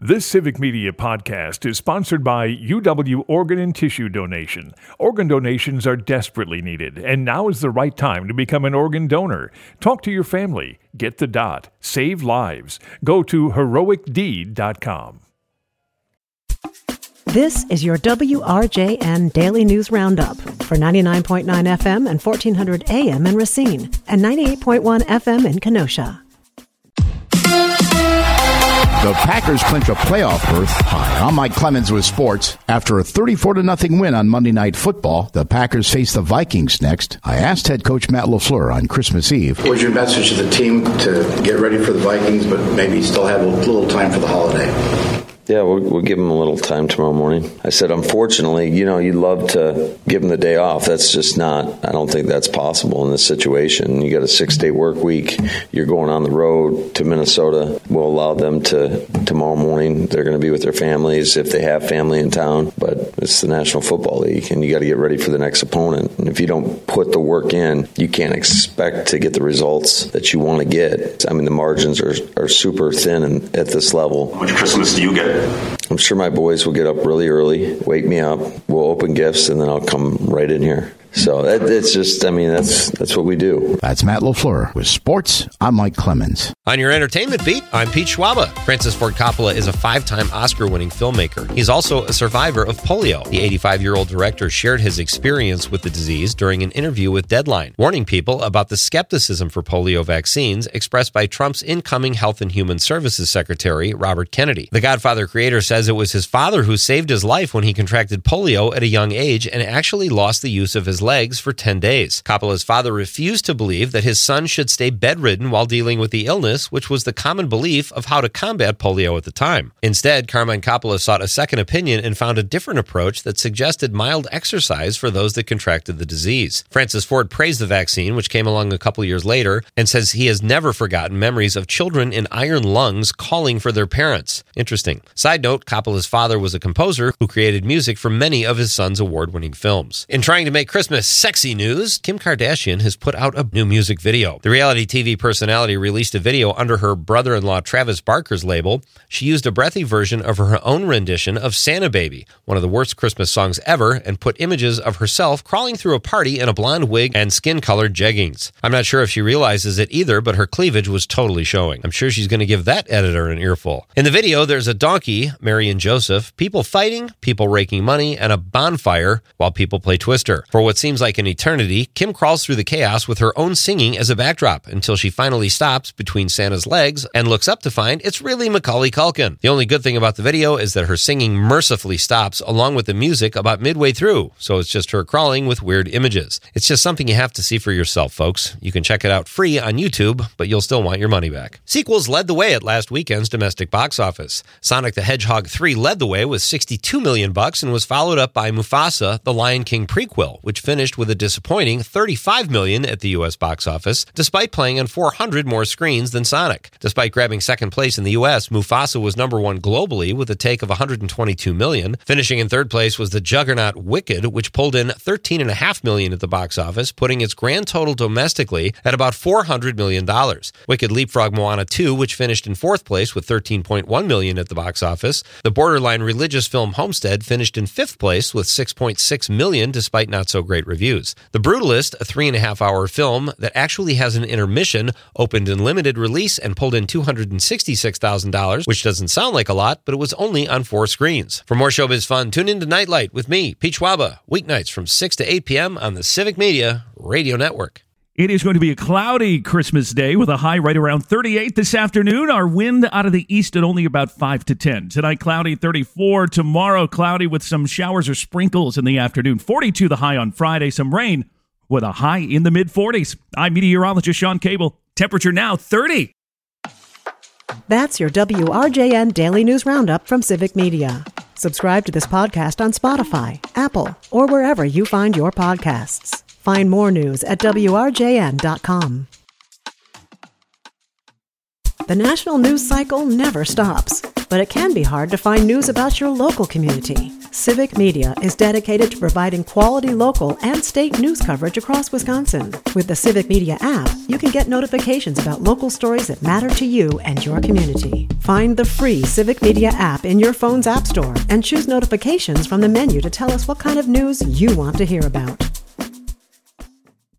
This Civic Media podcast is sponsored by UW Organ and Tissue Donation. Organ donations are desperately needed, and now is the right time to become an organ donor. Talk to your family. Get the dot. Save lives. Go to heroicdeed.com. This is your WRJN Daily News Roundup for 99.9 FM and 1400 AM in Racine and 98.1 FM in Kenosha. The Packers clinch a playoff berth. Hi, I'm Mike Clemens with sports. After a 34-0 win on Monday Night Football, the Packers face the Vikings next. I asked head coach Matt LaFleur on Christmas Eve. What was your message to the team to get ready for the Vikings, but maybe still have a little time for the holiday? Yeah, we'll give them a little time tomorrow morning. I said, unfortunately, you'd love to give them the day off. That's just not, I don't think that's possible in this situation. You got a 6-day work week. You're going on the road to Minnesota. We'll allow them to, tomorrow morning, they're going to be with their families if they have family in town. But it's the National Football League, and you got to get ready for the next opponent. And if you don't put the work in, you can't expect to get the results that you want to get. I mean, the margins are super thin at this level. How much Christmas do you get? I'm sure my boys will get up really early, wake me up, we'll open gifts, and then I'll come right in here. So it's just, that's what we do. That's Matt LaFleur with sports. I'm Mike Clemens. On your entertainment beat, I'm Pete Schwaba. Francis Ford Coppola is a 5-time Oscar-winning filmmaker. He's also a survivor of polio. The 85-year-old director shared his experience with the disease during an interview with Deadline, warning people about the skepticism for polio vaccines expressed by Trump's incoming Health and Human Services Secretary, Robert Kennedy. The Godfather creator says it was his father who saved his life when he contracted polio at a young age and actually lost the use of his legs for 10 days. Coppola's father refused to believe that his son should stay bedridden while dealing with the illness, which was the common belief of how to combat polio at the time. Instead, Carmine Coppola sought a second opinion and found a different approach that suggested mild exercise for those that contracted the disease. Francis Ford praised the vaccine, which came along a couple years later, and says he has never forgotten memories of children in iron lungs calling for their parents. Interesting. Side note, Coppola's father was a composer who created music for many of his son's award-winning films. In trying to make Christmas sexy news, Kim Kardashian has put out a new music video. The reality TV personality released a video under her brother-in-law Travis Barker's label. She used a breathy version of her own rendition of Santa Baby, one of the worst Christmas songs ever, and put images of herself crawling through a party in a blonde wig and skin-colored jeggings. I'm not sure if she realizes it either, but her cleavage was totally showing. I'm sure she's going to give that editor an earful. In the video, there's a donkey, Mary and Joseph, people fighting, people raking money, and a bonfire while people play Twister. For what seems like an eternity, Kim crawls through the chaos with her own singing as a backdrop until she finally stops between Santa's legs and looks up to find it's really Macaulay Culkin. The only good thing about the video is that her singing mercifully stops along with the music about midway through, so it's just her crawling with weird images. It's just something you have to see for yourself, folks. You can check it out free on YouTube, but you'll still want your money back. Sequels led the way at last weekend's domestic box office. Sonic the Hedgehog 3 led the way with $62 million and was followed up by Mufasa, the Lion King prequel, which finished with a disappointing $35 million at the U.S. box office, despite playing on 400 more screens than Sonic. Despite grabbing second place in the U.S., Mufasa was number one globally with a take of $122 million. Finishing in third place was the juggernaut Wicked, which pulled in $13.5 million at the box office, putting its grand total domestically at about $400 million. Wicked leapfrogged Moana 2, which finished in fourth place with $13.1 million at the box office. The borderline religious film Homestead finished in fifth place with $6.6 million, despite not so great reviews. The Brutalist, a 3.5-hour film that actually has an intermission, opened in limited release and pulled in $266,000, which doesn't sound like a lot, but it was only on 4 screens. For more showbiz fun, tune in to Nightlight with me, Pete Schwaba, weeknights from 6 to 8 p.m. on the Civic Media Radio Network. It is going to be a cloudy Christmas day with a high right around 38 this afternoon. Our wind out of the east at only about 5 to 10. Tonight, cloudy 34. Tomorrow, cloudy with some showers or sprinkles in the afternoon. 42 the high on Friday. Some rain with a high in the mid-40s. I'm meteorologist Sean Cable. Temperature now 30. That's your WRJN Daily News Roundup from Civic Media. Subscribe to this podcast on Spotify, Apple, or wherever you find your podcasts. Find more news at WRJN.com. The national news cycle never stops, but it can be hard to find news about your local community. Civic Media is dedicated to providing quality local and state news coverage across Wisconsin. With the Civic Media app, you can get notifications about local stories that matter to you and your community. Find the free Civic Media app in your phone's app store and choose notifications from the menu to tell us what kind of news you want to hear about.